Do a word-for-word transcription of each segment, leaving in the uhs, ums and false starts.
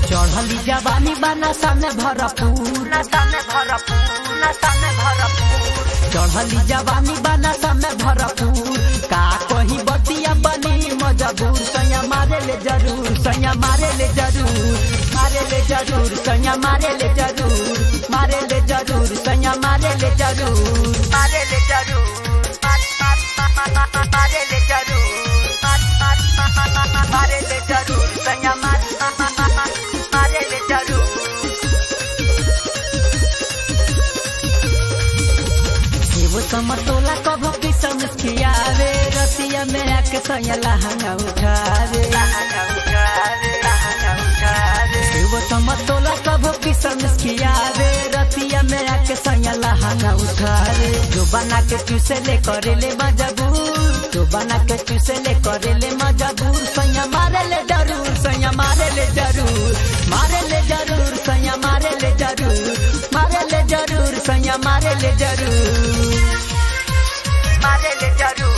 चढ़ली जवानी बना सामने भरपूर सामने भरपूर सामने भरपूर चढ़ली जवानी बना सामने भरपूर का कहीं बतिया बनी मजबूर सैया मारे ले जरूर सैया मारे ले जरूर मारे ले जरूर सैया मारे ले जरूर मारे ले जरूर सैया मारे ले जरूर मारे ले जरूर मारे ले जरूर मारे ले जरूर सैया मारे ले जरूर वो समतोला कभो किसम खियावे रतिया में आके सैया लहंगा उठावे वो समतोला कभो किसम खियावे रतिया में आके सैया लहंगा उठावे जो बना के चूसे ले करे ले मजबूर जो बना के चूसे ले करे ले मजबूर सैया मारे ले जरूर सैया मारे ले जरूर मारे ले जरूर सैया मारे ले जरूर मारे ले जरूर सैया मारे ले जरूर मारे ले जरूर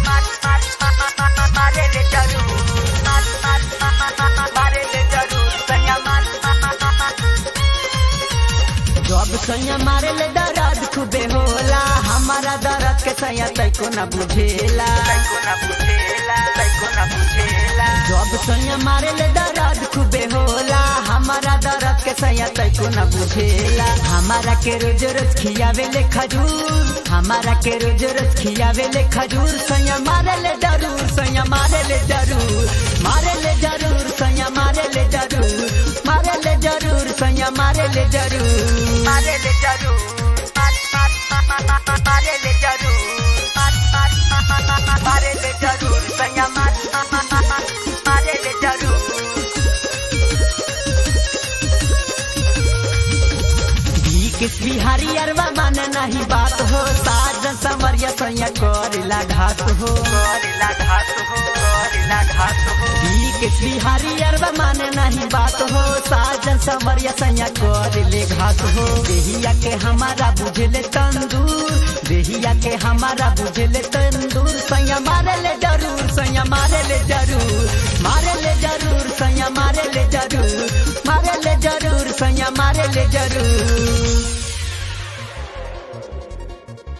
मारे ले जरूर मारे ले जरूर सैया जब सैया मारे ले दर्द खूबे होला हमारा दर्द के सैया तैको ना बुझेला तैको ना बुझेला तैको ना बुझेला जब सैया मारे ले दर्द खूबे होला हमारा दर्द के सैया तैको ना बुझेला हमारा के रोज रोज खियावे ले खजूर हमारा के रोज रोज खियावे ले खजूर सैया मारे ले जरूर सैया मारे ले जरूर मारे ले जरूर सैया मारे ले जरूर मारे ले जरूर सैया मारे ले जरूर मारे ले जरूर मारे ले जरूर मारे ले जरूर सैया मारे ले जरूर किस बिहारी अरवा माने नहीं बात हो साजन समरिया सैया करेला घात हो करेला घात हो करेला घात हो किस बिहारी अरवा माने नहीं बात हो साजन समरिया सैया करेले घात हो देहिया के हमारा बुझले तंदूर देहिया के हमारा बुझले तंदूर सैया मारे ले जरूर सैया मारे ले जरूर मारे